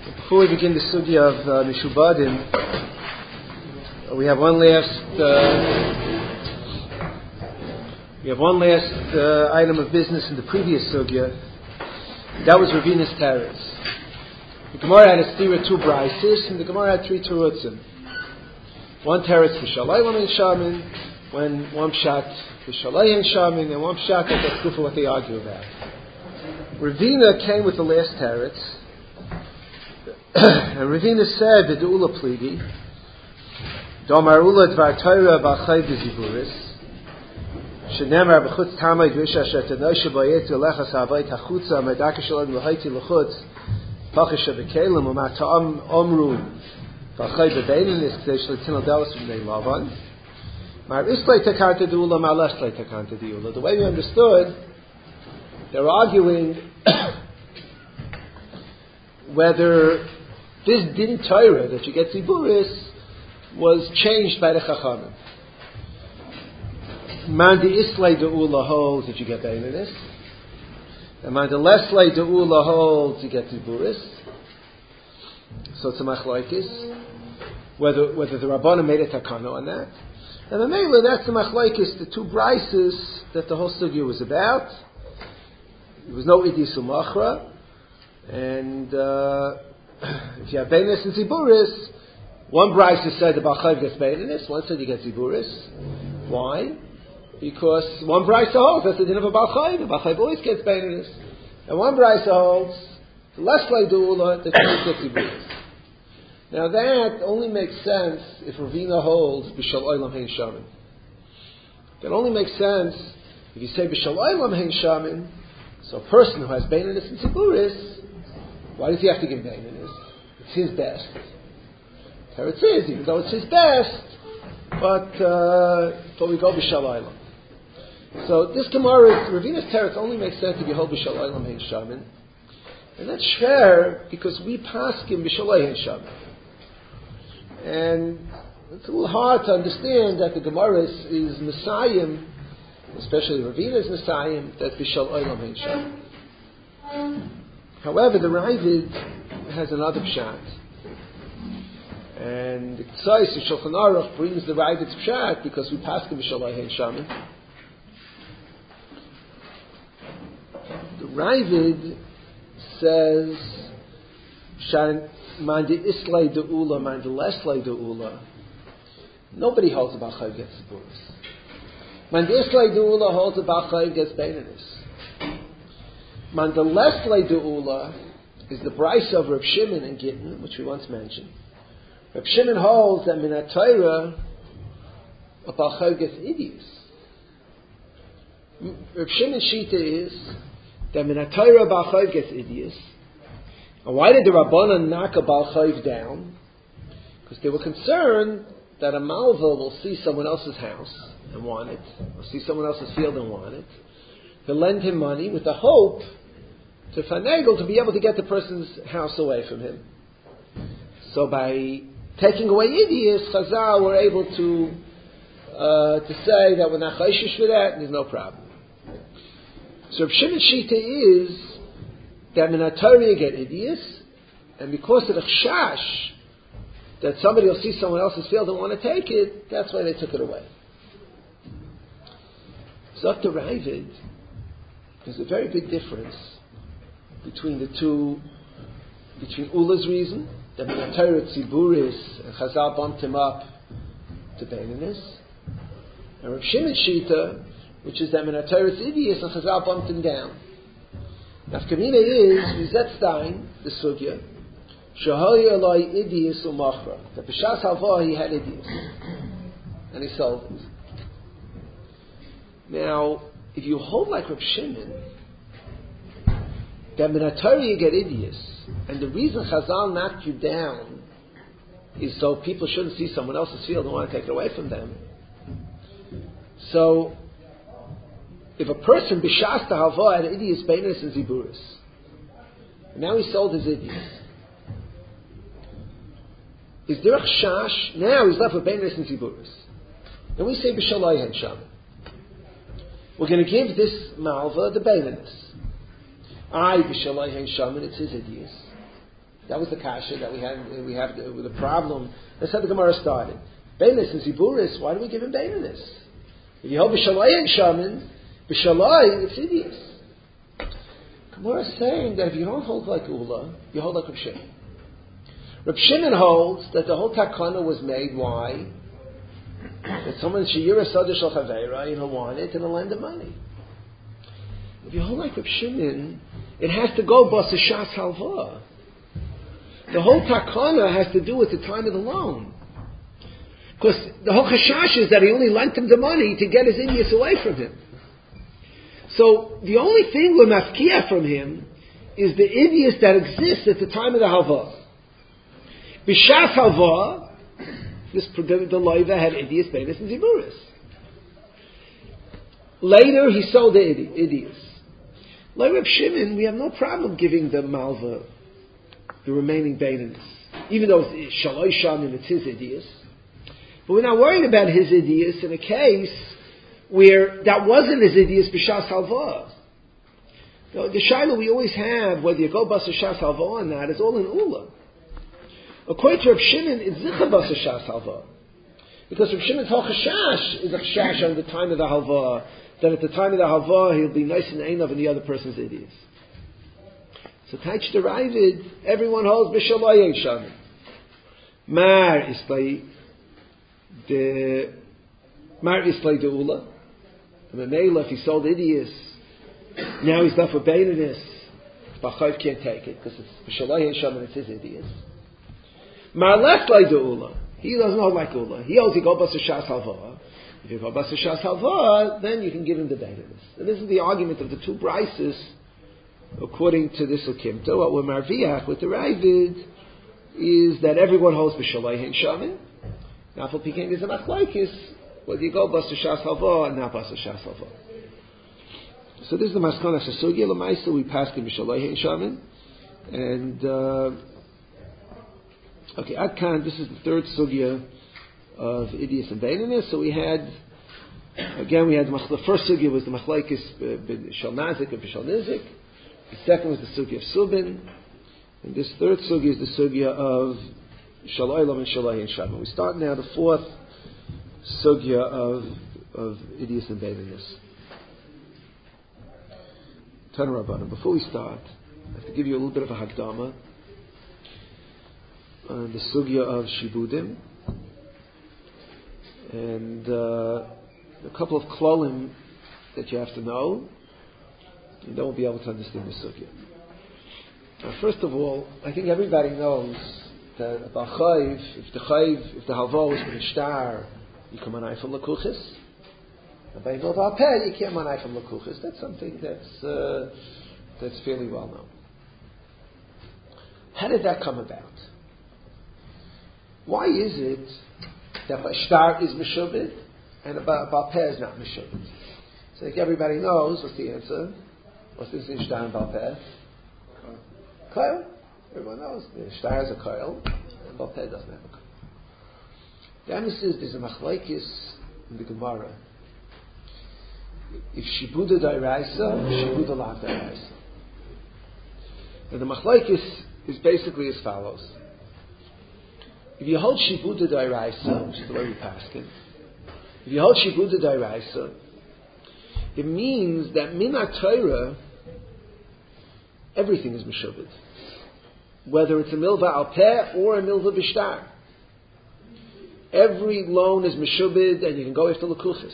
Before we begin the sugya of Mishubadim, we have one last item of business in the previous sugya. That was Ravina's teretz. The Gemara had a stira two braises, and the Gemara had three terutzim. One teretz for shalaylam and shamin, when one pshat for shalay and shamin, and one pshat that's good for what they argue about. Ravina came with the last teretz. And Ravina said the Ula Pligi, Domar Ula Dvar Torah B'Chayv Ziburis, Shenemar B'Chutz Tamay Drisha Shetanoy Shabayet Lechas Havay Tachutza Medaka Shalom L'Hayti L'Chutz Pachisha B'Kelim U'Matam Omru B'Chayv B'Beinin Is K'day Shletin Dallas B'Nei Lavan Mar Islay Takanta D'Ula Mar Leslay Takanta D'Ula. The way we understood, they're arguing whether this din Torah that you get ziburis was changed by the Chachamim. Mandi Islay De'ula holds that you get Beinanis, and Mandi Leslay De'ula holds you get ziburis. So it's a machlokes whether the Rabbanim made a takana on that, and the Mela, that's the machlokes, the two brises that the whole sugya was about. There was no Idis Umachra. And if you have Beinis and Ziburis, one brisa said the B'Chayv gets Beinis, one said you get Ziburis. Why? Because one brisa holds that's the din of a B'Chayv. The B'Chayv always gets Beinis, and one brisa holds the less Leidula that you get Ziburis. Now that only makes sense if Ravina holds B'Shal Olam Hein Shamin. That only makes sense if you say B'Shal Olam Hein Shamin. So a person who has Beinis and Ziburis, why does he have to give Beinis? It's his best. Teretz is, even though it's his best, but we go b'shalaylam. So this Gemara, Ravina's teretz only makes sense if you hold b'shalaylam hein shamin, and that's fair because we paskin b'shalay hein shamin, and it's a little hard to understand that the Gemara is Messiahim, especially Ravina's Messiahim, that's b'shalaylam hein shamin. However, the Ravid has another pshat, and the Tzais of Shulchan Aruch brings the Ravid's pshat because we pass him b'shalai hein shamin. The Ravid says, "Mandi islay de'ula, mandi leslay de'ula." Nobody holds the B'Chayv gets the buris. Mandi islay de'ula holds the B'Chayv gets Beinanis. Mandales De'ula is the brisa of Reb Shimon and Gittin, which we once mentioned. Reb Shimon holds that Minat Torah a B'Chayv gets Idius. Reb Shimon's shita is that Minat Torah a B'Chayv gets Idius. And why did the Rabbanan knock a B'Chayv down? Because they were concerned that a Malva will see someone else's house and want it, or see someone else's field and want it. To lend him money with the hope to finagle to be able to get the person's house away from him. So by taking away Idius, Chazal were able to say that we're not chayshish for that, and there's no problem. So Reb Shimon's shita is that Minat Torah you get Idius, and because of the chash that somebody will see someone else's field and want to take it, that's why they took it away. So Dr. Ravid, there's a very big difference between the two, between Ula's reason, that Minat Torah Tziburis and Chazal bumped him up to Beinanis, and Reb Shimon's shita, which is that Minat Torah Idius and Chazal bumped him down. Nafkamina is, Rizetstein, the Sugya, Shahoy Eloi Idius Umachra, that B'Shas Halvah he had Idius, and he sold it. Now, if you hold like Reb Shimon, that Minat Torah you get Idius, and the reason Chazal knocked you down is so people shouldn't see someone else's field and want to take it away from them. So, if a person b'shas halva had Idius, Beinis, and Ziburis, and now he sold his Idius, is there a chash? Now he's left with Beinis and Ziburis. Then we say b'shalai hen shamin. We're going to give this malva the Beinanis. B'shalai hein shamin, it's his Idius. That was the kasha that we had. We have the problem. That's how the Gemara started. Beinis and Ziburis. Why do we give him Beinis? If you hold B'Shalai and Shaman, B'Shalai, it's hideous. Gemara is saying that if you don't hold like Ula, you hold like Reb Shimon. Reb Shimon holds that the whole takana was made. Why? That someone sheyira sadish al chaveira, he'll want it and he'll lend the money. If you hold like Reb Shimon, it has to go basa shas halva. The whole takana has to do with the time of the loan. Because the whole chashash is that he only lent him the money to get his idiots away from him. So the only thing we're mafkiah from him is the idiots that exist at the time of the halva. B'shas halva, the loiva had idiots, beinis, and ziburis. Later he sold the idiots. Like Reb Shimon, we have no problem giving the malva the remaining beinis, even though it's shaloi shan and it's his idiots. But we're not worried about his idiots in a case where that wasn't his idiots b'shas halva. The shaila we always have, whether you go b'asa shas halva or not, is all in ula. According to Reb Shimon, it's zicha b'asa shas halva. Because Reb Shimon's whole chashash is a chashash on the time of the halva, that at the time of the halva he'll be nice and einav and the other person's idiots. So Taich the Ravid, everyone holds b'shalai shaman. Mar islay the ula. And Meila, if he sold idiots, now he's left with baininess. B'chayv can't take it because it's b'shalai shaman. It's his idiots. Mar leslay the ula. He doesn't hold like ula. He holds he go b'asa shas halva. If you go b'asa shas halva, then you can give him the baininess. And this is the argument of the two brises. According to this Ukimta, what we're marviach with the Ravid is that everyone holds b'shalai and shaman. Now, for Peking is a machlaikis, whether you go b'asa shas halva and not b'asa shas halva. So this is the maskana sasugya l'maisa. We passed in b'shalai and shaman, and okay, Adkan. This is the third sugya of idiots and beininus. So we had the first sugya was the machlaikis b'shal nazik and b'shal nizik. The second was the sugya of Subin, and this third sugya is the sugya of Shalaylam and Shalay and Shaman. We start now the fourth sugya of idiots and beininus. Turn Rabbanim. Before we start, I have to give you a little bit of a hakdama on the sugya of Shibudim, and a couple of klolim that you have to know. You don't be able to understand the sugya. First of all, I think everybody knows that about chayv, if the halva was with a star, you can manai from lekuchis. And by no peh, you can't manai from lekuchis. That's something that's fairly well known. How did that come about? Why is it that a star is meshubed and a peh is not meshubed? So I think everybody knows what's the answer. What's this in Shtar and Balpeh? Koil. Everyone knows. The Shtar has a koil, and Balpeh doesn't have a koil. The Amos says there's a machlaikis in the Gemara. If Shibuda Dairaisa, Shibuda Lav Dairaisa. And the machlaikis is basically as follows. If you hold Shibuda Dairaisa, which is the way we pass it, if you hold Shibuda Dairaisa, it means that Minat Torah, everything is meshubed, whether it's a milva al peh or a milva b'shtar. Every loan is meshubed, and you can go after lekuchis.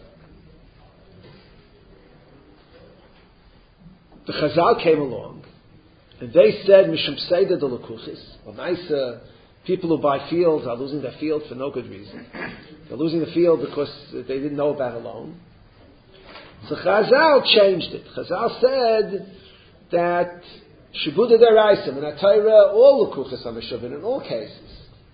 The Chazal came along, and they said mishum seida de lekuchis. Well, nice people who buy fields are losing their field for no good reason. They're losing the field because they didn't know about a loan. So Chazal changed it. Chazal said that Shibuda Deraisa and Atayra, all lekuchis are meshubed in all cases.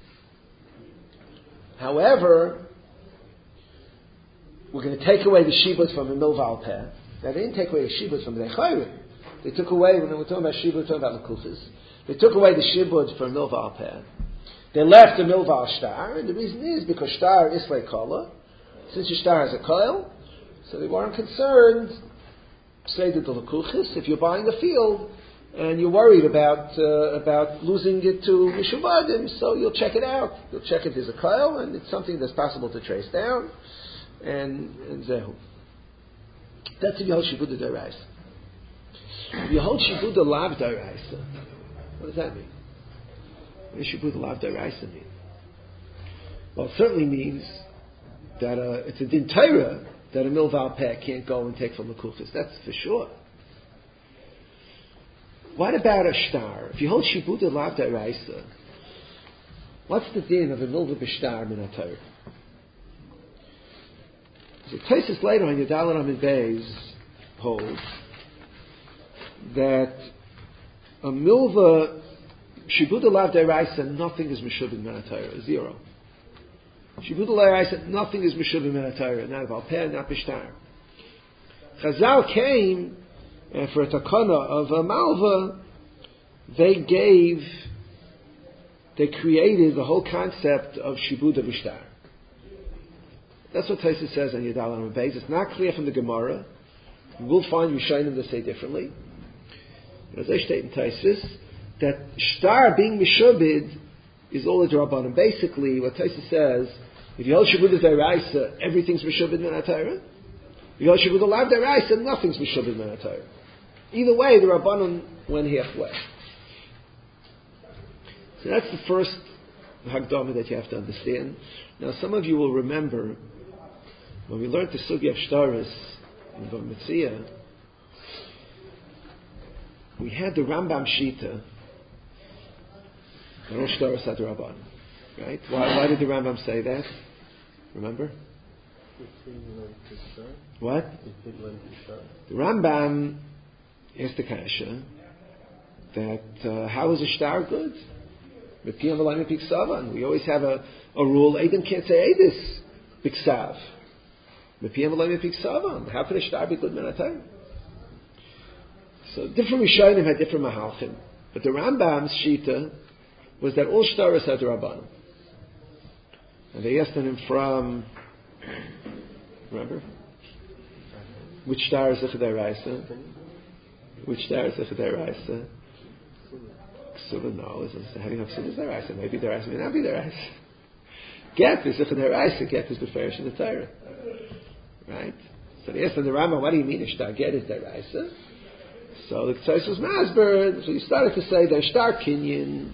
However, we're going to take away the shibud from the milva peh. They didn't take away the shibud from the chayrim. They took away, when they were talking about shibud, talking about lekuchis, they took away the shibud from milva peh. They left the milva shtar, and the reason is because shtar is like kala. Since your shtar has a koil, so they weren't concerned. Say that the lekuchis, if you're buying a field, and you're worried about losing it to Mishubadim, so you'll check it out. You'll check if there's a koil, and it's something that's possible to trace down, and zehu. That's if you hold Shibuda Daraisa. If you hold Shibuda Lav Daraisa, what does that mean? What does Shibuda Lav Daraisa mean? Well, it certainly means that it's a din Torah that a milval peh can't go and take from the kuchas. That's for sure. What about a shtar? If you hold Shibuda Lav Daraisa, what's the din of a milva b'shtar min ha-Torah? So Tosfos later on Yudalad Amid Beis holds that a milva Shibuda Lav Daraisa, nothing is meshubin min ha-Torah, zero. Shibuda Lav Daraisa, nothing is meshubin min ha-Torah, not about peh, not b'shtar. Chazal came for a takana of a malva. They created the whole concept of Shibuda b'shtar. That's what Tosfos says on Yudalad Amid Beis. It's not clear from the Gemara. You will find Rishonim that say differently. As I state in Tosfos, that shtar being mishubid is all a drabanan. Basically, what Tosfos says, if you hold Shibuda Daraisa, everything's mishubid min ha-Torah. If you hold Shibuda Lav Daraisa, nothing's mishubid min ha-Torah. Either way, the Rabbanon went halfway. So that's the first Hagdama that you have to understand. Now, some of you will remember when we learned the Sugya of Shtaris in Bava Metzia, we had the Rambam Shita, and Rosh Shtaris had the Rabbanon. Right? Why did the Rambam say that? Remember? What? The Rambam asked the Kasha that how is a shtar good? We always have a rule. Adam can't say Adis biksav. How can a shtar be good min ha-Torah? So different Rishonim had different mahalchim, but the Rambam's shita was that all shtaros had the Rabbanon. And they asked him from, remember? Which shtar is Zechadei Raisa? Which shtar is Zechadei Raisa? Ksuba, no. How do you know Ksuba is Deraisa? Maybe Deraisa may not be Deraisa. Get is Zechadei Raisa. Get is Beferish in the Torah. Right? So they asked him the Rambam, what do you mean a shtar get is Deraisa? So the Tosfos was masber. So he started to say that shtar kinyan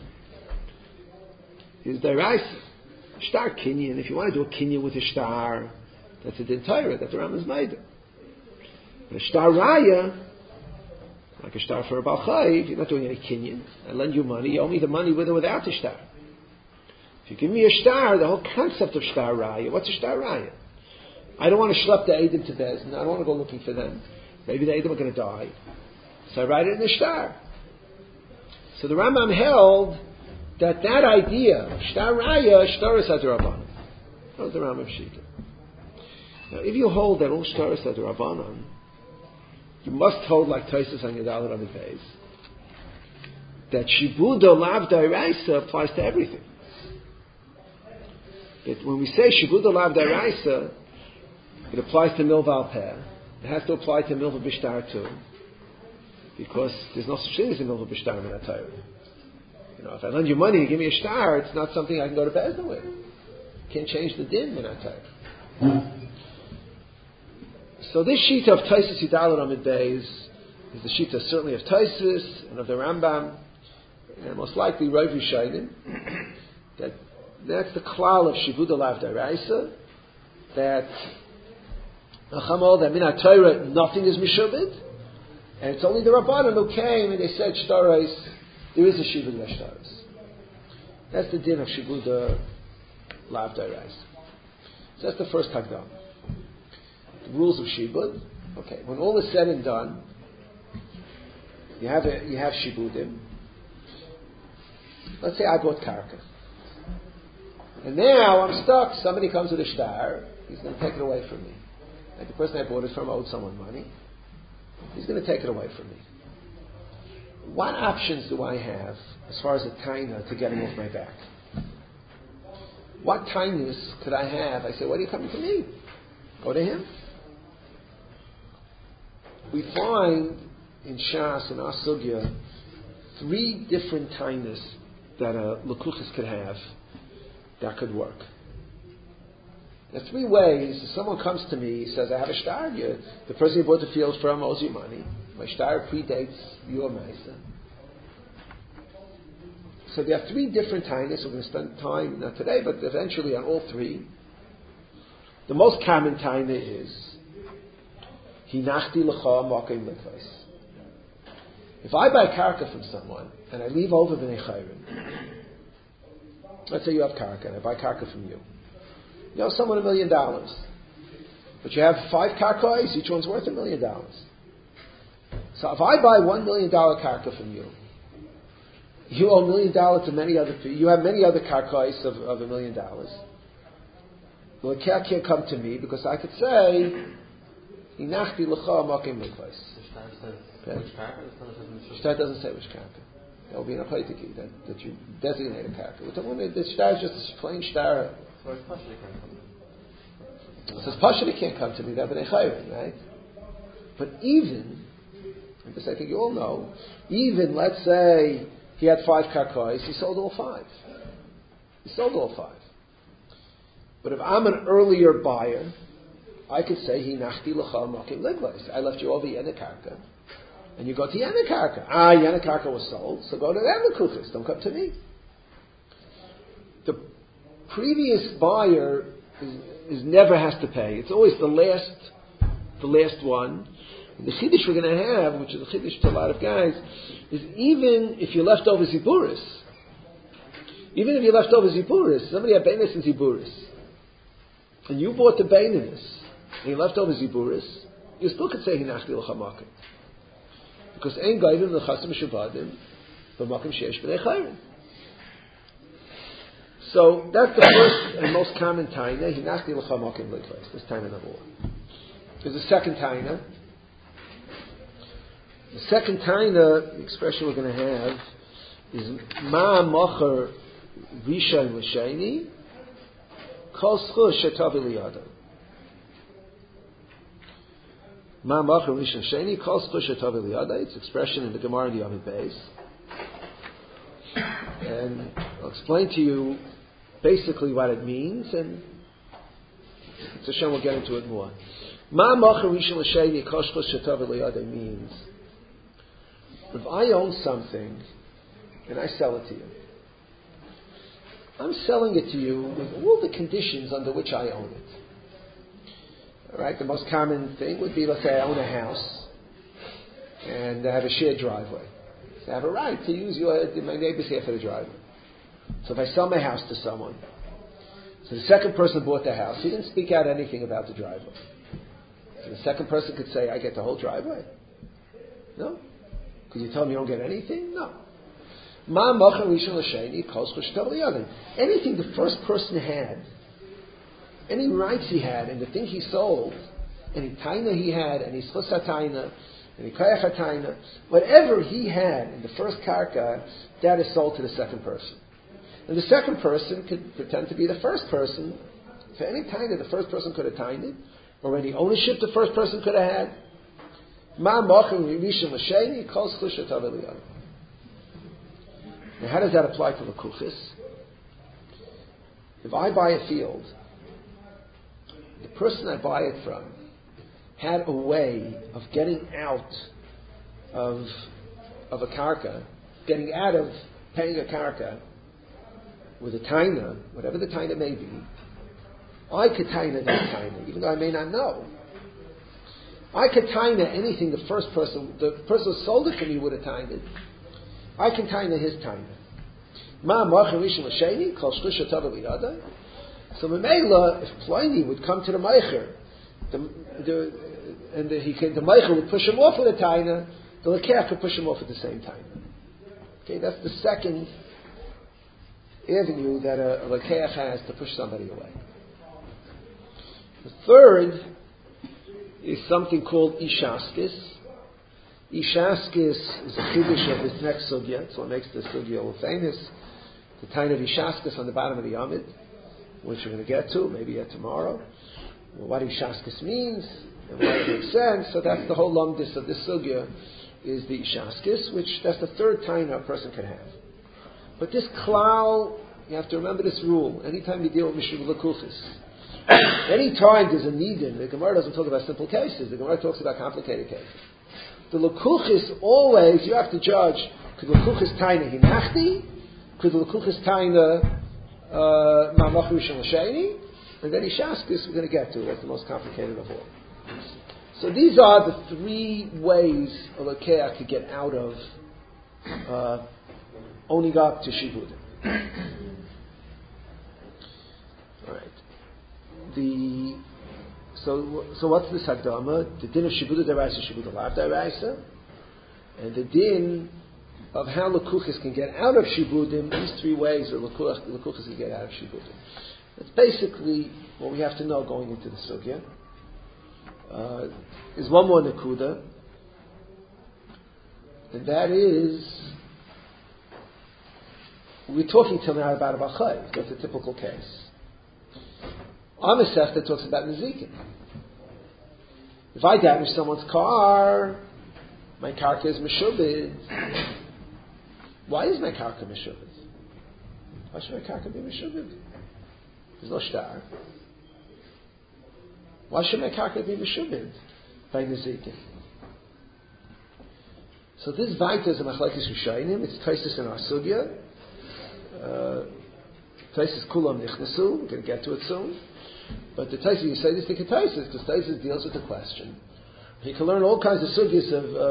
is Deraisa. Shtar kinyan, if you want to do a kinyan with a shtar, that's a din Torah, that the Rambam's made. A shtar raya, like a shtar for a Baal Chayv, you're not doing any kinyan. I lend you money, you owe me the money with or without the shtar. If you give me a shtar, the whole concept of shtar raya, what's a shtar raya? I don't want to schlep the Eidim to Bezdin, I don't want to go looking for them. Maybe the Eidim are going to die. So I write it in the shtar. So the Rambam held that idea, shtar raya, shtar is hadrabanan. That was the Rambam Shita. Now, if you hold that all shtar is hadrabanan, you must hold like Tosfos on Yudalad Amid Beis, that Shibuda Lav Daraisa applies to everything. That when we say Shibuda Lav Daraisa, it applies to Milval Peh. It has to apply to Milva Bishtar too, because there's no such thing as a Milva Bishtar in that Torah. You know, if I lend you money, you give me a shtar, it's not something I can go to Bezdin with. Can't change the din in that Torah. So this sheet of Tosfos Yudalad Amid Beis is the sheet of, certainly of Tosfos and of the Rambam, and most likely Rav Rishonim. That's the klal of Shibuda Lav Daraisa, that min ha-Torah nothing is mishubid, and it's only the Rabbanan who came and they said shtaros, there is a shibud shtaros. That's the din of Shibuda Lav Daraisa. So that's the first Hagdam. The rules of Shibud. Okay, when all is said and done, you have Shibudim. Let's say I bought Karka. And now I'm stuck. Somebody comes with a shtar. He's going to take it away from me. Like the person I bought it from owed someone money. He's going to take it away from me. What options do I have as far as a taina to get him off my back? What tainas could I have? I say, why are you coming to me? Go to him. We find in Shas, in our Sugya, three different tainas that a lekuchis could have that could work. There are three ways. If someone comes to me, he says, I have a shtar. The person you bought the field from owes you money. My shtar predates your maisa. So there are three different tainas. We're going to spend time, not today, but eventually on all three. The most common taina is Hinachti l'cha makim l'kvais. If I buy karka from someone and I leave over b'nei chayrin, let's say you have karka and I buy karka from you. You owe someone $1 million, but you have 5 karkais, each one's worth $1 million. So if I buy $1 million karka from you, you owe $1 million to many other people. You have many other karkais of $1 million. Well, the cat can't come to me because I could say, Hinachti l'cha makim l'kvais. Shtar doesn't say which karka. That will be in a chaytiki, that you designate a karka. The shtar is just a plain shtar. So it's Pashali can't come to me. It says Pashali can't come to me, that b'nei chayrin, right? But even, because I think you all know, even let's say he had 5 karkais, he sold all 5. He sold all 5. But if I'm an earlier buyer, I could say, Hinachti l'cha makim l'kvais. I left you over Yenekarka. And you go to Yenekarka. Yenekarka was sold, so go to that lekuchis. Don't come to me. The previous buyer is never has to pay. It's always the last one. And the chiddush we're going to have, which is a chiddush to a lot of guys, is even if you left over ziburis, somebody had beinis and ziburis, and you bought the beinis, and you left over ziburis, you still could say Hinachti l'cha makim. Because ein gaidim l'chasim mishubadim b'makim sheyesh b'nei chayrin. So that's the first and most common taina. Hinachti l'cha makim l'kvais. That's taina number 1. There's a second taina. The second taina, the expression we're going to have, is ma mocher rishon l'sheni kol schus shetav eliyada. Ma mocher rishon l'sheni kol schus shetav eliyada. It's expression in the Gemara in the Yamid Beis. And I'll explain to you basically what it means, and Hashem will get into it more. Ma mocher rishon l'sheni kol schus shetav eliyada means, if I own something and I sell it to you, I'm selling it to you with all the conditions under which I own it. All right, the most common thing would be, let's say I own a house and I have a shared driveway. So I have a right to use my neighbor's half of the driveway. So if I sell my house to someone, so the second person bought the house, he didn't speak out anything about the driveway. So the second person could say, I get the whole driveway. No? Because you tell me you don't get anything? No. Anything the first person had, any rights he had, and the thing he sold, any taina he had, any schus taina, any kayach taina, whatever he had in the first karka, that is sold to the second person. And the second person could pretend to be the first person. For any taina, the first person could have tained it, or any ownership the first person could have had. Now, how does that apply to the kuchis? If I buy a field, the person I buy it from had a way of getting out of a karka, getting out of paying a karka with a taina, whatever the taina may be. I could taina that taina, even though I may not know. I could taina anything the person who sold it to me would have tained it. I can taina his taina. Ma ma'achar rishon l'sheni kol shlush atav eliyada. So Memela, if Pliny would come to the meicher, the meicher would push him off with a taina, the lekech could push him off at the same time. Okay, that's the second avenue that a lekech has to push somebody away. The third is something called Ishaskis. Ishaskis is a chiddush of this next sugya, so it makes this sugya all famous. The time of Ishaskis on the bottom of the Yamid, which we're going to get to, maybe yet tomorrow. Well, what Ishaskis means, and why it makes sense, so that's the whole lumdis of this sugya, is the Ishaskis, which that's the third taina a person can have. But this klal, you have to remember this rule. Anytime you deal with Mishul Lakuchis, anytime there's a nidin, the Gemara doesn't talk about simple cases, the Gemara talks about complicated cases. The Lakuchis always, you have to judge, could the Lakuchis taina hinachti, could the Lakuchis taina ma'amach rishon l'sheni, and then Ishaskis we're going to get to. That's the most complicated of all. So these are the three ways a Lakeach could get out of owning up to Shibudim. All right. So what's this Hagdama? The din of Shibuda Daraisa, Shibuda Lav Daraisa, and the din of how Lakuchis can get out of Shibudim. These three ways that Lakuchis can get out of Shibudim. That's basically what we have to know going into the sugya. Is one more Nakuda, and that is, we're talking till now about a Bachai. That's a typical case. Amisech that talks about Nezikin. If I damage someone's car, my karka is Meshubid. Why is my karka Meshubid? Why should my karka be Meshubid? There's no shtar. Why should my karka be Meshubid by Nezikin? So this Vaita is a Machlekes Rishayim. It's Taisus in our Sugya. Taisus Kulam Nichnasu. We're going to get to it soon. But the Taisus, you say this to Taisus, because Taisus deals with the question. You can learn all kinds of sugyas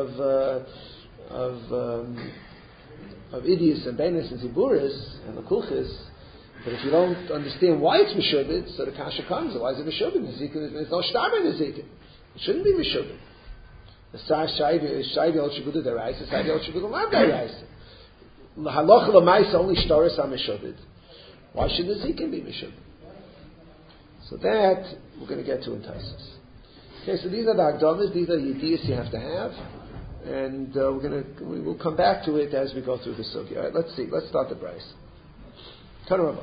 of Idius and Beinis and Ziburis and the Kuchis, but if you don't understand why it's Meshubid, so the Kasha comes, why is it Meshubid? There's no shtar in Nezikin. It shouldn't be Meshubid. The Shaydi al Shibuda Daraisa, Shaydi al Shibuda Lav Daraisa. Halacha l'maisa only shtaris are Meshubid. Why should the Nezikin be Meshubid? So that we're going to get to in Taisus. Okay, so these are the Hagdamas, these are the Yediyas you have to have, and we will come back to it as we go through the Sugya. All right, let's see. Let's start the Bryce. Turn around.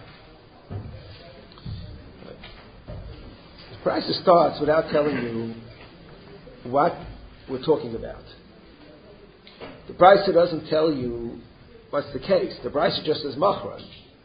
The Bryce starts without telling you what we're talking about. The Bryce doesn't tell you what's the case. The Bryce just says Machran.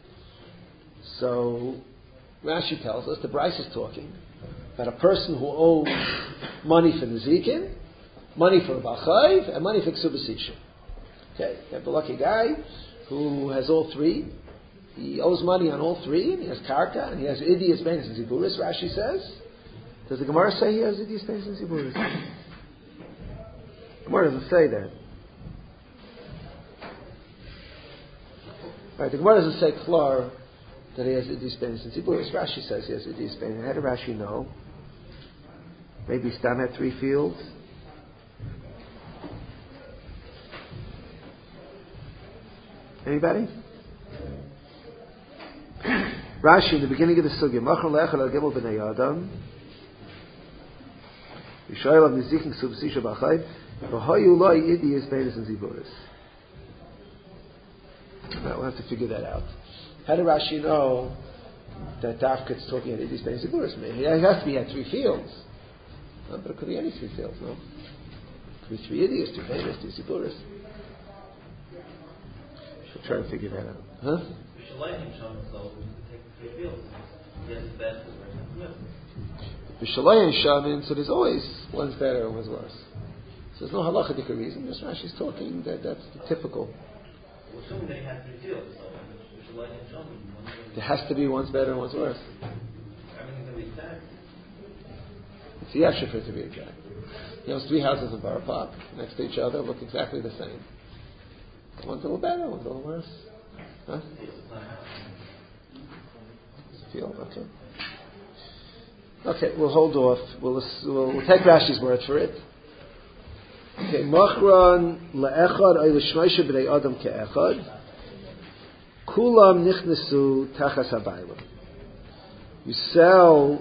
So Rashi tells us the Bryce is talking about a person who owes money for Nezikin, money for Bachayv, and money for Ksubasisha. Okay, you have the lucky guy who has all three. He owes money on all three, and he has Karka, and he has Idias, Benis, and Ziburis, Rashi says. Does the Gemara say he has Idias, Benis, and Ziburis? The Gemara doesn't say that. Right, the Gemara doesn't say Klar that he has Idias, Benis, and Ziburis. Rashi says he has Idias, Benis. How did Rashi know? Maybe Stam had 3 fields. Anybody? Rashi in the beginning of the Sugya, Machron le'echad al gimel b'nei Adam, Yishael av nizikin subsisha b'achayv, v'hoyu lo'i idiyas beinis and ziburis. We'll have to figure that out. How did Rashi know that Dafkat's talking about idiyas beinis and ziburis? It has to be at 3 fields. No, but it could be any 3 fields, no? It could be 3 idiyas, 2 beinis, 2 ziburis. We'll try to figure that out. Huh? B'shalayim shamin, so there's always one's better and one's worse. So there's no halachic reason. Just Rashi's talking that's the typical. There has to be one's better and one's worse. It's the yasha for it to be exact. He owns 3 houses in Borough Park next to each other, look exactly the same. One's a little better, one's a little worse. Huh? Okay. Okay, we'll hold off. We'll take Rashi's word for it. Okay, Machran le'echad ay l'shmeisha b'nei Adam ke'echad. Kulam nichnesu tachas habayla. You sell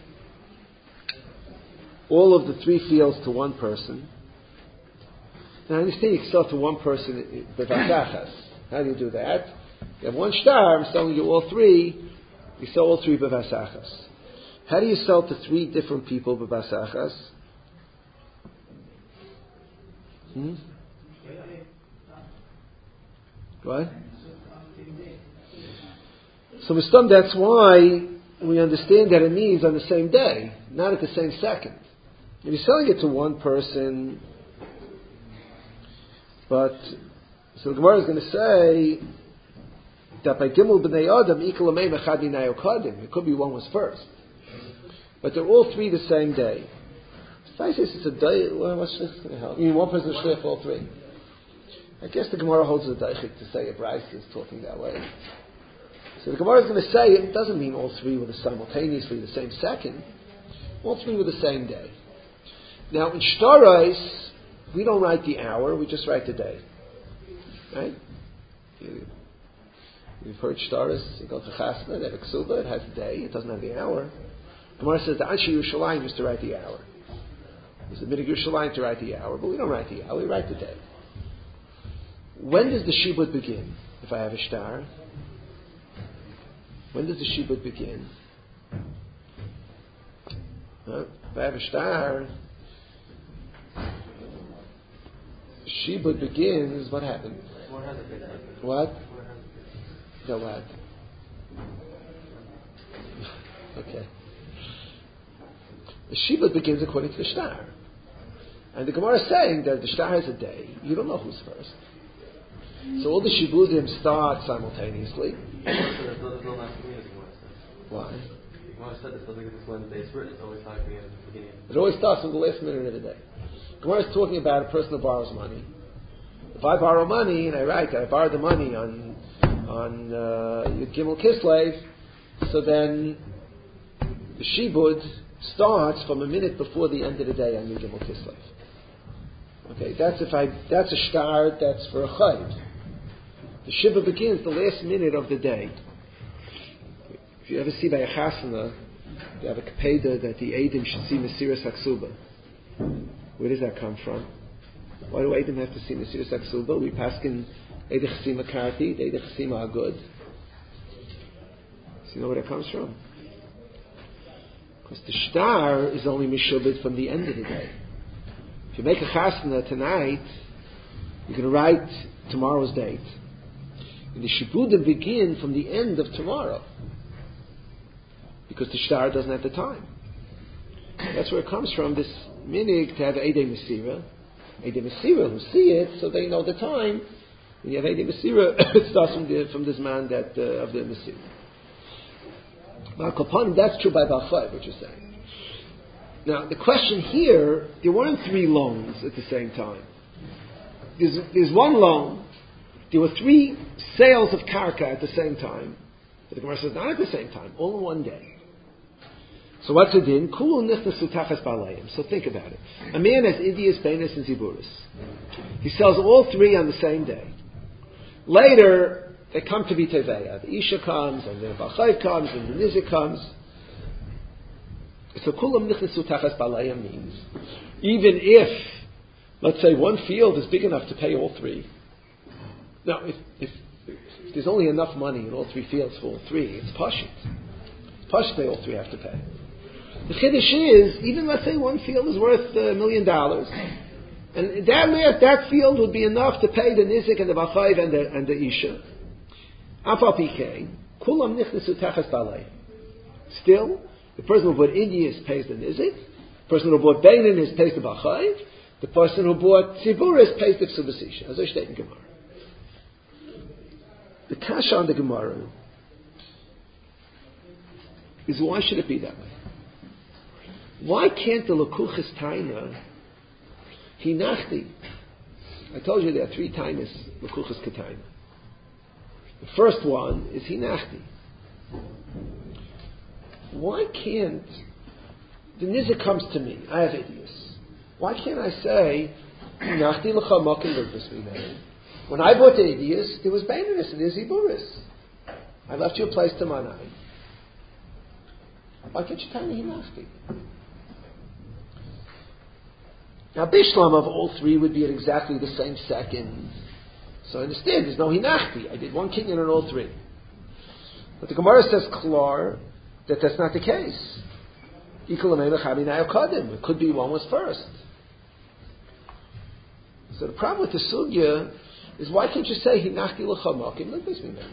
all of the 3 fields to one person. Now I understand you can sell to one person b'vasachas. How do you do that? You have 1 shtar, I'm selling you all 3. You sell all 3 b'vasachas. How do you sell to 3 different people b'vasachas? What? So Mistam, that's why we understand that it means on the same day, not at the same second. If you're selling it to one person, but so the Gemara is going to say that by Gimel b'nei Adam ikal amei mechad minay okadim. It could be one was first, but they're all three the same day. If I say it's a day, what's this going to help? You mean one person shliach all three? I guess the Gemara holds a daichik to say a Bryce is talking that way. So the Gemara is going to say it doesn't mean all three were simultaneously the same second. All three were the same day. Now in Shtarais, we don't write the hour, we just write the day. Right? You've heard Shtarais, you go to Chasna, they have a ksuba, it has the day, it doesn't have the hour. Gemara says the Anshe Yerushalayim used to write the hour. There's a Minig Yerushalayim to write the hour, but we don't write the hour, we write the day. When does the shibud begin? If I have a shtar, when does the shibud begin? If I have a shtar, shibud begins. What happened? What? No, what? Okay. The shibud begins according to the shtar, and the Gemara is saying that the shtar has a day. You don't know who's first. So all the shibudim start simultaneously. Why? It always starts from the last minute of the day. Gemara is talking about a person who borrows money. If I borrow money and I write that I borrowed the money on Yud Gimel Kislev, so then the shibud starts from a minute before the end of the day on Yud Gimel Kislev. Okay, that's a shtar, that's for a chayv. The shiva begins the last minute of the day. If you ever see by a chasana, they have a kapeda that the Eidim should see Mesiras Haksuba. Where does that come from? Why do Eidim have to see Mesiras Haksuba? We paskin Eideh Chasima Karti, Eideh Chasima Agud. So you know where that comes from? Because the shtar is only mishubed from the end of the day. If you make a chasana tonight, you're going to write tomorrow's date. And the shibudim begin from the end of tomorrow. Because the shtar doesn't have the time. That's where it comes from, this minig to have Eidei Mesira. Eidei Mesira who see it, so they know the time. When you have Eidei Mesira, it starts from this man that of the Mesira. That's true by Balchai, what you're saying. Now, the question here, there weren't three loans at the same time. There's one loan. There were three sales of karka at the same time. But the Gemara says, not at the same time, all in one day. So what's it in? Kulu nichnasu tachas balayim. So think about it. A man has Idias, Bainis, and Ziburis. He sells all three on the same day. Later, they come to be Teveya. The Isha comes, and the Balchai comes, and the Nizik comes. So kulam nichnasu tachas balayim means, even if, let's say, one field is big enough to pay all three. Now, if there's only enough money in all three fields for all three, it's pashut. It's pashut they all three have to pay. The chiddush is, even let's say one field is worth $1 million, and that field would be enough to pay the nizik and the bachayv and the isha. Afal pikein, kulam nichnasu tachas balay. Still, the person who bought Indias pays the nizik. The person who bought Beinin pays the bachayv. The person who bought Tziburis pays the ksubas isha. As I state in Gemara. The kasha on the Gemara is, why should it be that way? Why can't the Lekuchas Taina Hinachti? I told you there are three Tainas Lekuchas Kataina. The first one is Hinachti. Why can't the Nizik comes to me? I have Idias. Why can't I say Hinachti L'cha Mokin L'Rvus Minei? When I bought the Idias, there was Baininus and there's Iburis. I left you a place to Manai. Why can't you tell me Hinachti? Now, Bishlam of all three would be at exactly the same second. So I understand, there's no Hinachti. I did one kinyan on all three. But the Gemara says, Klar, that that's not the case. It could be one was first. So the problem with the sugya is why can't you say hinachti l'chamakim l'bis mimenu?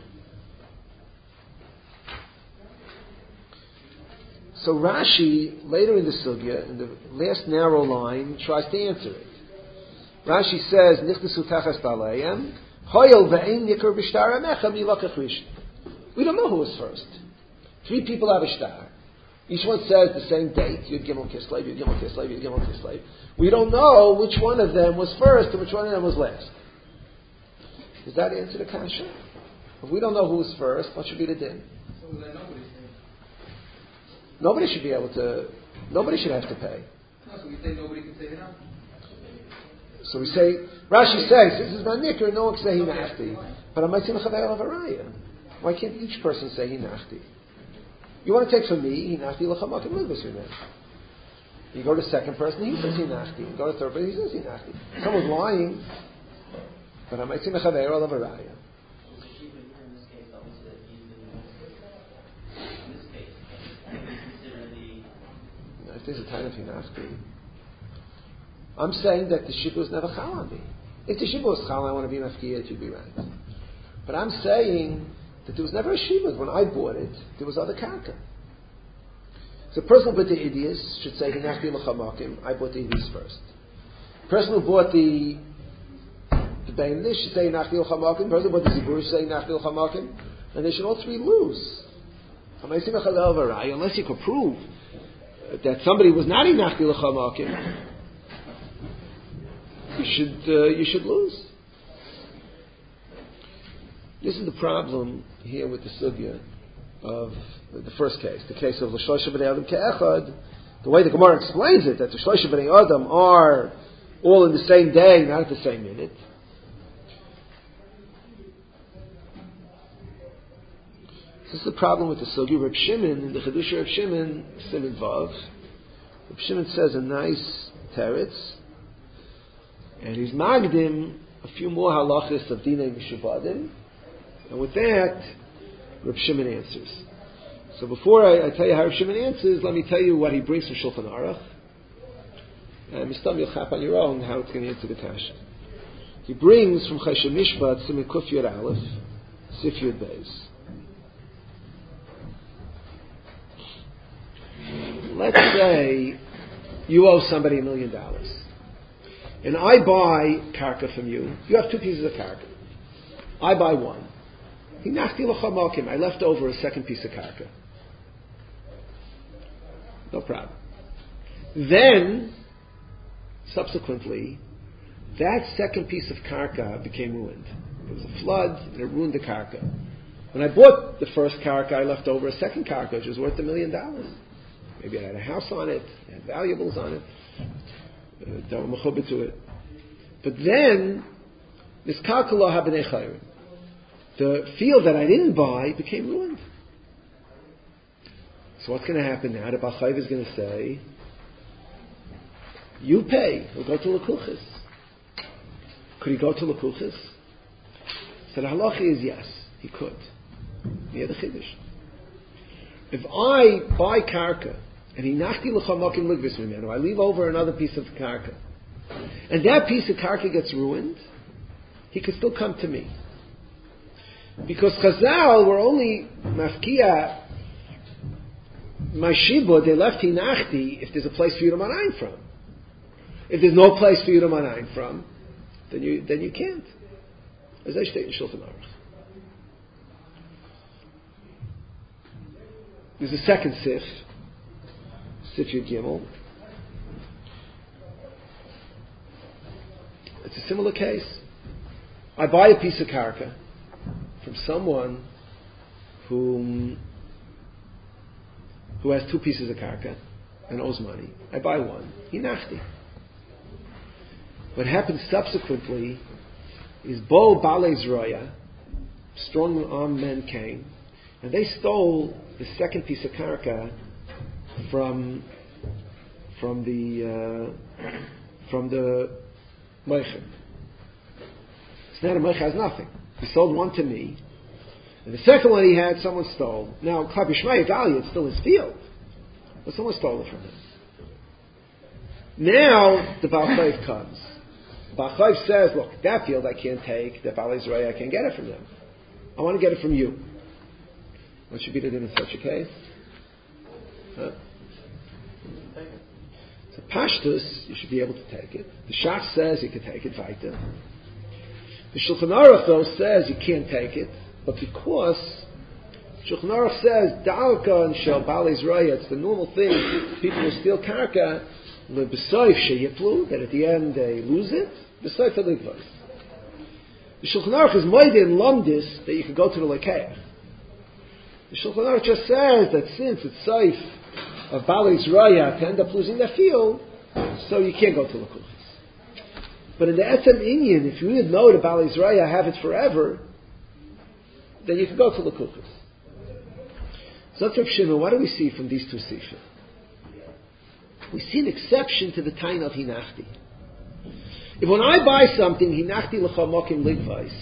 So Rashi, later in the sugya, in the last narrow line, tries to answer it. Rashi says, Nichtasu tachas b'aleim, hoyel ve'ein nikar b'shtar amecha milakach rishon. We don't know who was first. 3 people have a shtar. Each one says the same date, Yud Gimel Kislev, Yud Gimel Kislev, Yud Gimel Kislev. We don't know which one of them was first and which one of them was last. Does that answer the kasha? If we don't know who was first, what should be the din? So then nobody's saying. Nobody should be able to, nobody should have to pay. No, so we say nobody can say it now. So we say, Rashi says, this is my nikr, no one can say hinachti. But I might say mechaber of a raya. Why can't each person say hinachti? You want to take from me, hinachti l'chamakim l'bis mimenu. You go to the second person, he says hinachti. You go to the third person, he says hinachti. Someone's lying, but I might say mechaber of a raya. If there's a time of hinachti, I'm saying that the shibud was never chal on me. If the shibud was chal, I want to be mafkiya, it should be right. But I'm saying that there was never a shibud. When I bought it, there was other karka. So the person who bought the idiyas should say hinachti l'chamakim. I bought the idiyas first. The person who bought the beinish should say hinachti l'chamakim. The person who bought the zibur should say hinachti l'chamakim. And they should all 3 lose. Unless you could prove that somebody was not hinachti l'chamakim, you should lose. This is the problem here with the sugya of the first case, the case of l'shlosha b'nei adam ke'echad. The way the Gemara explains it, that the l'shlosha b'nei adam are all in the same day, not at the same minute. This is the problem with the sugya. Reb Shimon, in the Chiddush Reb Shimon, Siman Vav, Reb Shimon says a nice teretz, and he's magdim a few more halachis of dinei mishubadim, and with that, Reb Shimon answers. So before I tell you how Reb Shimon answers, let me tell you what he brings from Shulchan Aruch, and Mistam you'll chap on your own how it's going to answer the kasha. He brings from Choshen Mishpat Siman Kuf Yud Aleph, Sif Yud Beis. Let's say you owe somebody $1 million. And I buy karka from you. You have 2 pieces of karka. I buy one. Hinachti l'chamakim. I left over a second piece of karka. No problem. Then, subsequently, that second piece of karka became ruined. There was a flood, and it ruined the karka. When I bought the first karka, I left over a second karka, which was worth $1 million. Maybe I had a house on it, I had valuables on it, that were mechubed to it. But then, this kalkala habnei chayrim, the field that I didn't buy became ruined. So what's going to happen now? The Baal Chayv is going to say, you pay. We'll go to Lekuchis. Could he go to Lekuchis? So the halacha is yes, he could. He had a chiddush. If I buy karka, and hinachti l'chamakim l'bis mimenu, I leave over another piece of karka, and that piece of karka gets ruined, he could still come to me. Because Chazal were only mafkia my shibud, they left hinachti if there's a place for you to manayin from. If there's no place for you to manayin from, then you can't. As I state in Shulchan Aruch. There's a second sif, Sif Yud Gimel. It's a similar case. I buy a piece of karka from someone who has 2 pieces of karka and owes money. I buy one. Hinachti. What happens subsequently is Bo Balei Zroya, strong-armed men came, and they stole the second piece of karka from the Meicher. So now the Meicher has nothing. He sold one to me, and the second one he had, someone stole. Now, Klapi Shmei value, it's still his field, but someone stole it from him. Now the Baal Chayv comes, Bachayv says, look, that field I can't take, that Baalei Zeraya I can't get it from them. I want to get it from you. What should be the din in such a case? Huh? So Pashtus, you should be able to take it. The Shach says you can take it, Vaita. The Shulchan Aruch though says you can't take it, but because Shulchan Aruch says Da'alka and Shel Baalei Zeraya, it's the normal thing. People will steal karka, B'soif sheyiplu, that at the end they lose it. B'soif aligvos. The Shulchan Aruch is moide in Lomdis that you can go to the Lekeach. The Shulchan Aruch just says that since it's safe of Baalei Zeraya to end up losing their field, so you can't go to Lekuchis. But in the Etzem Inyan, if you would know that Baalei Zeraya have it forever, then you can go to Lekuchis. So Rav Shimon, what do we see from these two sifim? We see an exception to the time of Hinachti. If when I buy something, Hinachti l'cha mokim ligvais,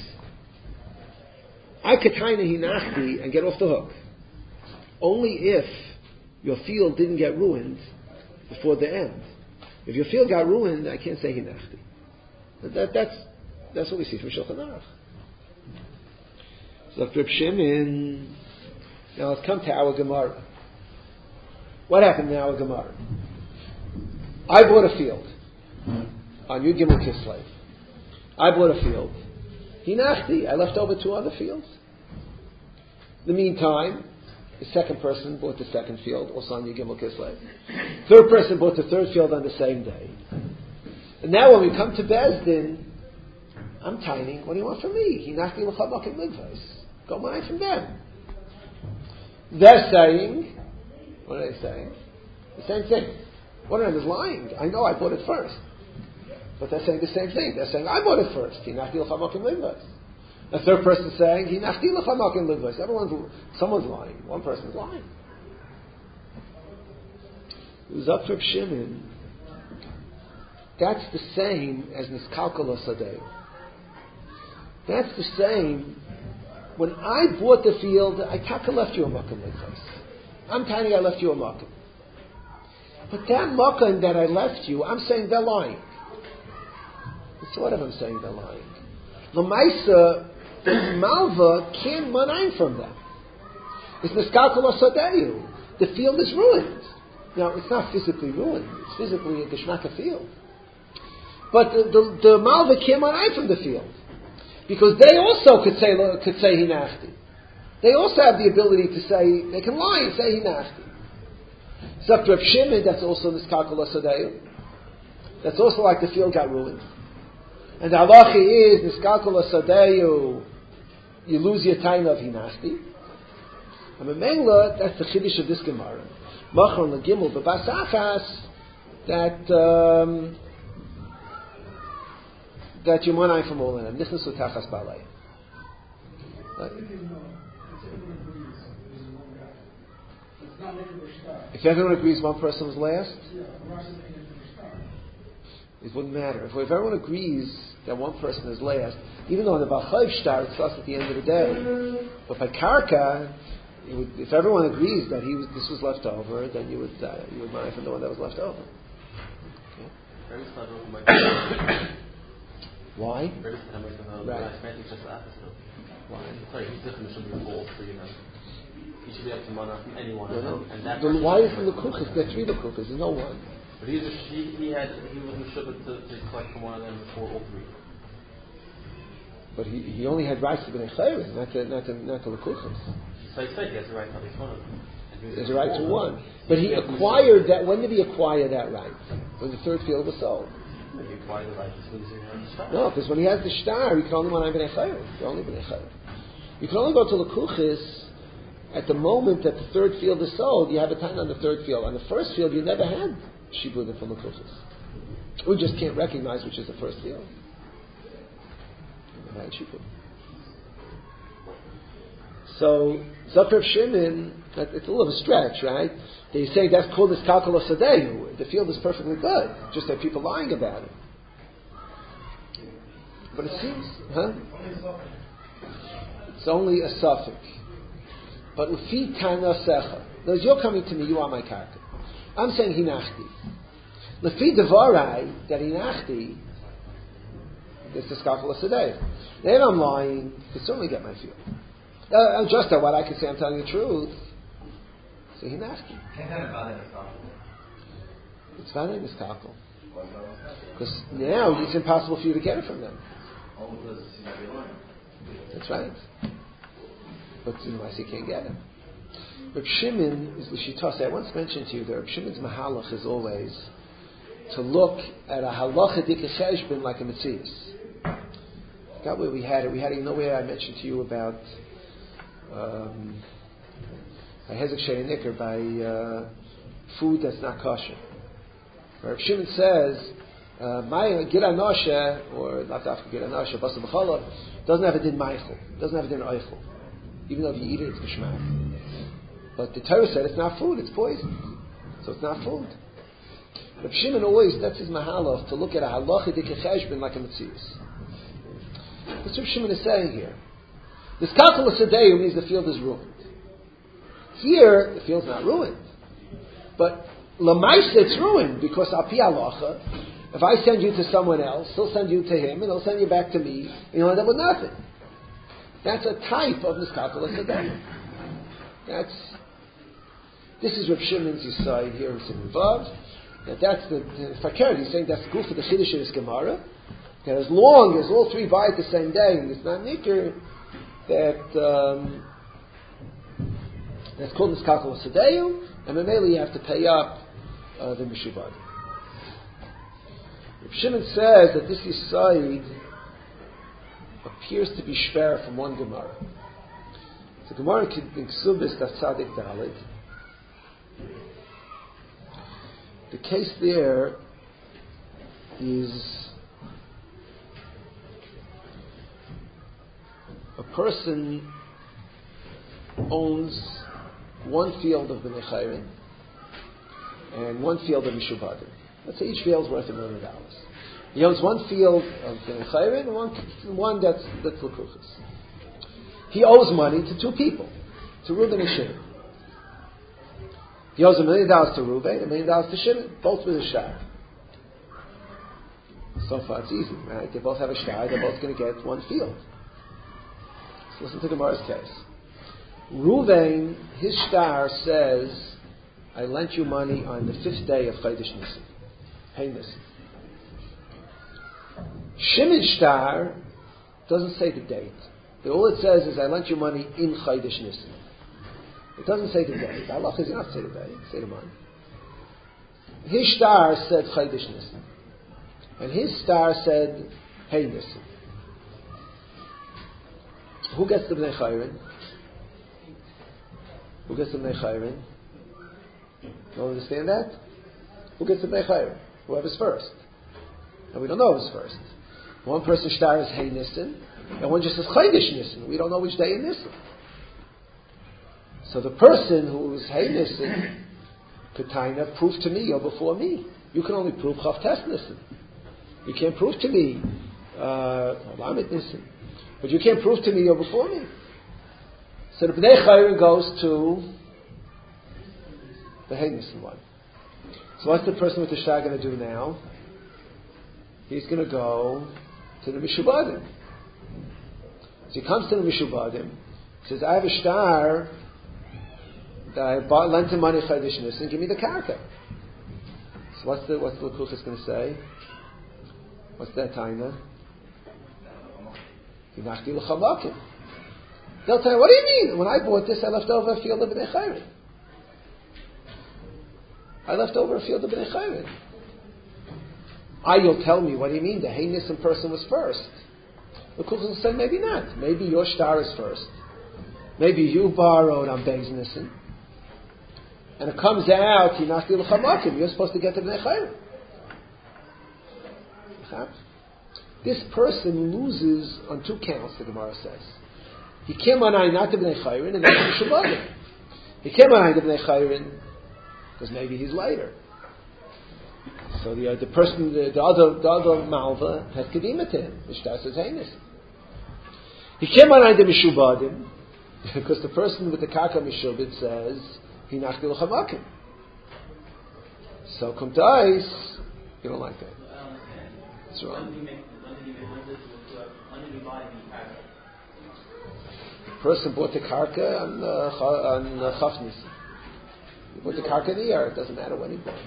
I could taina Hinachti and get off the hook. Only if your field didn't get ruined before the end. If your field got ruined, I can't say Hinachti. That's what we see from Shulchan Aruch. So Rav Shimon, now let's come to our Gemara. What happened in our Gemara? I bought a field on Yud Gimel Kislev. I bought a field. Hinachti, I left over 2 other fields. In the meantime, the second person bought the second field, also on Yud Gimel Kislev. Third person bought the third field on the same day. And now when we come to Bezdin, I'm tining, what do you want from me? Hinachti l'cha mokim ligvais. Go mine from them. They're saying, what are they saying? The same thing. One of them is lying. I know I bought it first. But they're saying the same thing. They're saying, I bought it first. Hinachti l'cha mokim ligvais. A third person is saying, Hinachti l'cha mokim ligvais. Someone's lying. One person's lying. Zok Reb Shimon, that's the same as Niskalkal Sadeh. That's the same. When I bought the field, I taka left you a makom like this. I'm telling you I left you a makom. But that makom that I left you, I'm saying they're lying. Sort of I'm saying they're lying. L'maisa, the Malva can't manayim from them. It's Niskalkal Sadeh. The field is ruined. Now, it's not physically ruined. It's physically a Geshnaka field. But the Malva can't manayim from the field. Because they also could say Hinachti. They also have the ability to say, they can lie and say Hinachti. Except Rav Shimon, that's also Niskalkal Sadeh. That's also like the field got ruined. And the halachi is, Niskalkal Sadeh, you lose your time of Hinachti. And Memela, that's the Chiddush of this Gemara. Machar L'Gimel B'Basachas, that you manai from all of them. Nichnas Utachas Baalei. If everyone agrees one person was last, it wouldn't matter. If everyone agrees that one person is last, even though in the Bachayv Shtar it's us at the end of the day, but by Karka, if everyone agrees that this was left over, then you would manai from the one that was left over. Okay. Why? Right. Why? Sorry, he's different from before, so he should be able to mana from anyone. No. And that then why is the Lekuchis? There are 3 Lekuchis, there's no one. But he wasn't sure to collect from one of them before all 3. But he only had rights to Bnei Chayrin, not to Lekuchis. So he said he has a right to at least one of them. There's a right to one. But he acquired that, when did he acquire that right? When the third field was sold. He acquired the right to lose the shtar. No, because when he has the shtar, he can only manai Bnei Chayrin. Only Bnei Chayrin. You can only go to Lekuchis at the moment that the third field is sold. You have a time on the third field. On the first field, you never had Shibudim from Lekuchis. We just can't recognize which is the first field. You never had Shibudim. So, Zakrav Shimon, it's a little of a stretch, right? They say that's called Niskalkal Sadeh. The field is perfectly good, just that people lying about it. But it seems, it's only a suffix. But Ufi Tana Secha. Now, as you're coming to me, you are my karka. I'm saying Hinachti. Lefi Devarai, that Hinachti, It's the skakala sedei. If I'm lying, I can certainly get my field. Just what I can say, I'm telling the truth. So he nasty. It's not in this tackle. Because now it's impossible for you to get it from them. That's right. But I see you can't get it. Reb Shimon is the Shitas. I once mentioned to you that Reb Shimon's mahalach is always to look at a halacha dikacheshbin like a metzius. Got where we had it. We had it. You know where I mentioned to you about by Hezek Sheyaniker by food that's not kosher. Reb Shimon says, "My gid anosha or not after gid anosha basar b'challah doesn't have a din meichel, doesn't have a din eichel. Even though if you eat it, it's geschmack. But the Torah said it's not food; it's poison, so it's not food." Reb Shimon always, that's his mahalach, to look at a halacha dikacheshbin like a metzius. That's what Reb Shimon is saying here. This kakala sedeu means the field is ruined. Here, the field's not ruined. But lamaisa it's ruined, because al pi halacha, if I send you to someone else, he'll send you to him, and he'll send you back to me, and you'll end up with nothing. That's a type of niskakala sedeu. This is Reb Shimon's Yisai here in Vav. That's the fakir. He's saying that's the goof of the chiddush in his Gemara. That as long as all three buy it the same day and it's not nikr, that's called niskakala sedeu, and then you have to pay up the mishubad. Reb Shimon says that this Yisai appears to be shver from one Gemara. The Gemara in Ksubis that Tzadik Dalit. The case there is a person owns one field of Bnei Chayrin and one field of Mishubadim. Let's say each field is worth $1 million. He owns one field of Bnei Chayrin and one that's L'kuchas. He owes money to two people, to Reuben and Shimon. He owes $1 million to Reuben, $1 million to Shimon, both with a shtar. So far it's easy, right? They both have a shtar, they're both going to get one field. So listen to Gemara's case. Reuben, his shtar says, I lent you money on the 5th day of Chodesh Nisan. Hey Nisan. Shimon's shtar doesn't say the date. All it says is, I lent you money in Chodesh Nisan. It doesn't say the day. The halach is not to say the day, say the month. His shtar said Chodesh Nisan. And his shtar said, Hey Nisan. Who gets the Bnei Chayrin? Who gets the Bnei Chayrin? You don't understand that? Who gets the Bnei Chayrin? Whoever's first. And we don't know who's first. One person's shtar is Hey Nisan, and one just says Chodesh Nisan. We don't know which day in Nisan. So the person who's Hey Nisan could prove to me, you're before me. You can only prove Chav Tes Nisan. You can't prove to me Lamed Nisan. But you can't prove to me you're before me. So the Bnei Chayrin goes to the Hey Nisan one. So what's the person with the shtar going to do now? He's going to go to the Mishubadim. So he comes to the Mishubadim, says, I have a shtar that I lent him money Chodesh Nisan, give me the karka. So what's the L'kuchas going to say? What's that taina? Hinachti l'chamakim. They'll tell you, what do you mean? When I bought this, I left over a field of Bnei Chayrin. I left over a field of Bnei Chayrin. You'll tell me, what do you mean? The Hey Nisan person was first. The L'kuchas will say, maybe not. Maybe your shtar is first. Maybe you borrowed on Beis Nisan. And it comes out, you're supposed to get to Bnei Chayrin. This person loses on 2 counts, the Gemara says. He came on not to Bnei Chayrin, and not to Shabbat. He came on to Bnei Chayrin because maybe he's later. So the person, the other Malva has Kedima to him. The Shtar says, Hey Nisan. He came on to Mishubadim because the person with the Karka Mishubid says, Hinachti l'chamakim. So Kumtais, you don't like that. It's wrong. When did you buy the karka? The person bought the karka on Chafnis. He bought the karka in the year. It doesn't matter when he bought it.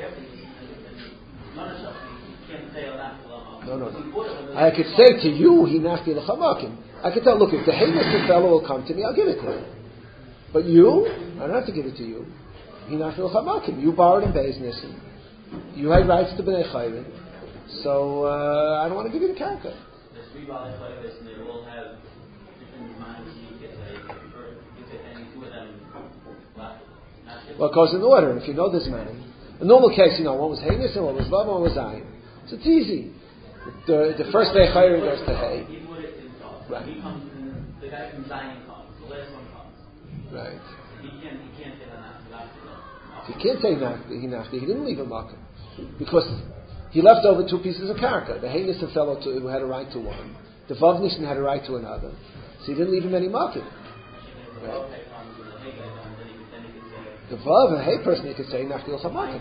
No. I could say to you, he nafti l'chamakim. I could tell, look, if the heinous fellow will come to me, I'll give it to him. But you, I don't have to give it to you. He nafti l'chamakim. You borrowed in business. You had rights to b'nei chayrin. So I don't want to give you the karka. There's three baalei chayvus, and they all have different minds. You get any two of them left. Well, it goes in order. If you know this many, in a normal case, you know one was heinous and one was vav and one was ayin. So it's easy. The first day chayrin goes to hay. He put it in thought. Right. He comes in, the guy from Zion comes. The last one comes. Right. He can't say that. He can't say nafti. He didn't leave a makom because he left over two pieces of karka. The heinous fellow who had a right to one. The vav nishn had a right to another. So he didn't leave him any makom. Right. The vav, a hay person, you could say nafti l'chamakim.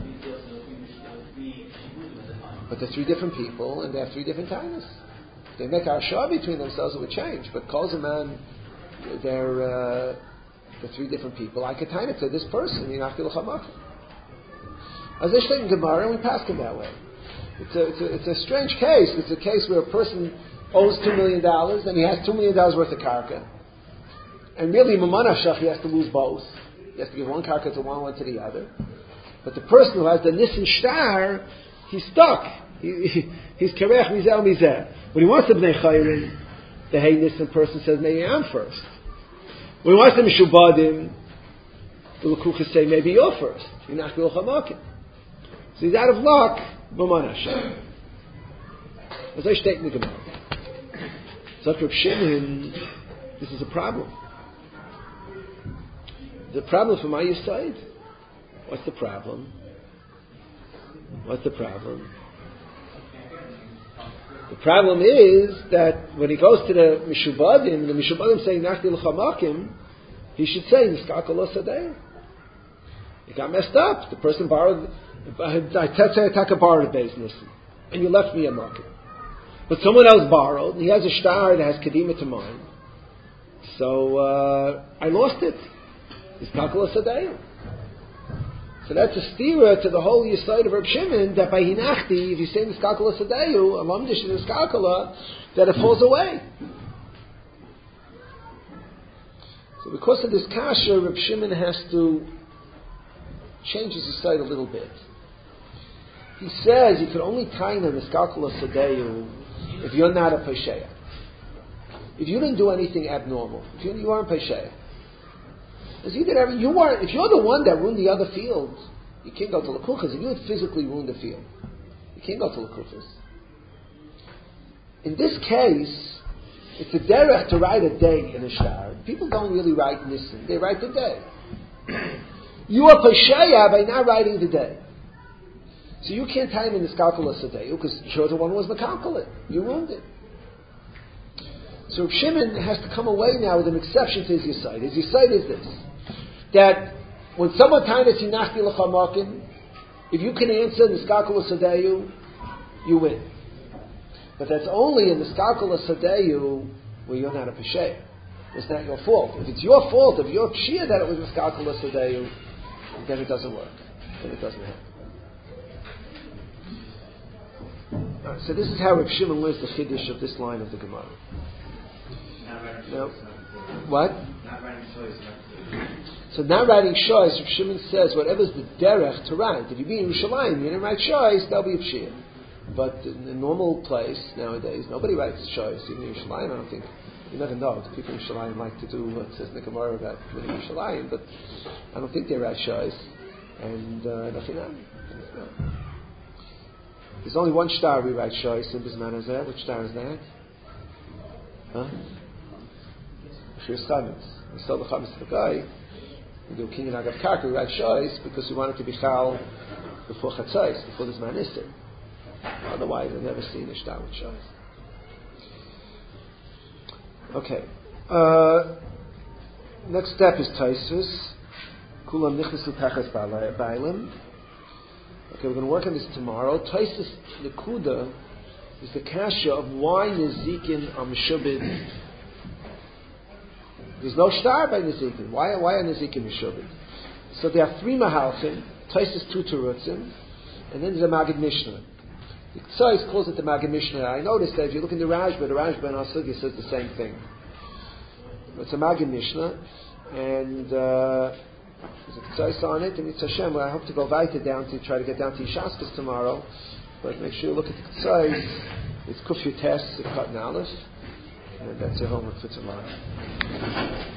But they're three different people, and they have three different kindness. If they make our shah between themselves, it would change. But calls a man, they're three different people. I could tie it to this person, nafti l'chamakim. As they say in Gemara, and we pass him that way. It's a strange case. It's a case where a person owes $2 million, and he has $2 million worth of karka. And really, Mamana Shach, he has to lose both. He has to give one karka to one to the other. But the person who has the Nissen Shtar, he's stuck. He's Kerech Mizel Mizel. When he wants the Bnei Chayrin, the Hey Nissen person says, maybe I'm first. When he wants the Mishubadim, the Lukuchas say, maybe you're first. You're not Bil Chamakim. So he's out of luck, Mamana Shach. As I state in the Gemara. So Reb Shimon, this is a problem. The problem from my side? What's the problem? The problem is that when he goes to the Mishubadim saying Nachti l'chamakim, he should say Niskaka lo sadeh. It got messed up. The person borrowed, I borrowed a business, and you left me a market. But someone else borrowed, and he has a shtar that has kedima to mine. So I lost it. Niskaka lo sadeh. So that's a stira to the whole Yisayid of Reb Shimon, that by Hinachti, if you say Niskakala Sadeyu, Alamdish and Niskakala, that it falls away. So because of this kasha, Reb Shimon has to change his Yisayid a little bit. He says you can only tie in Niskakala Sadeyu if you're not a Pesheya. If you didn't do anything abnormal, if you aren't Pesheya. If you're the one that ruined the other field, you can't go to Lakuchas. If you had physically ruined the field, you can't go to Lakuchas. In this case, it's a derech to write a day in a shtar. People don't really write Nissen. They write the day. You are Pesheya by not writing the day. So you can't tie him in the Skalkala Sadeyu because you're the one who was Mekalkalit. You ruined it. So Reb Shimon has to come away now with an exception to his Yisayid. His Yisayid is this. That when someone ties Hinachti l'chamakim, if you can answer Niskakala Sadeyu, you win. But that's only in Niskakala Sadeyu where you're not a Pesheya. It's not your fault. If it's your fault, if you're Pshia that it was Niskakala Sadeyu, then it doesn't work. Then it doesn't happen. Right, so this is how Reb Shimon learns the Chiddush of this line of the Gemara. No. What? So not writing shoyes, Reb Shimon says, whatever's the derech to write. If you be in Yerushalayim, you didn't write shoyes, that'll be a pshia. But in a normal place nowadays, nobody writes shoyes. Even in Yerushalayim, I don't think, you never know. The people in Yerushalayim like to do what says in the Gemara about living in Yerushalayim, but I don't think they write shoyes. And nothing else. There's only one shtar we write shoyes in Bisman Hazeh. Which shtar is that? Huh? Shir Chametz. We sell the Chametz to the guy. We do King and Agav Karka, we write shoyes because we want it to be chal before Chatzos, before this man Isser. Otherwise, I've never seen a shtar with shoyes. Okay. Next step is Taisus. Kulam Nichnasu Tachas Bailim. Okay, we're going to work on this tomorrow. Taisus Nekuda is the kasha of why Nezikin are Meshubid. There's no star by Nezikin. Why are Nezikin Meshubid? So there are three Mahalchim, Taisus two Terutzim, and then there's a Magid Mishnah. The Tzais calls it the Magid Mishnah. I noticed that if you look in the Rashba in our Sugya says the same thing. It's a Magid Mishnah, and there's a Tzais on it, and it's Hashem. I hope to go weiter down to try to get down to Yishaskas tomorrow, but make sure you look at the Tzais. It's Kuf Yutes, it's cut in Aleph, and that's your homework for tomorrow.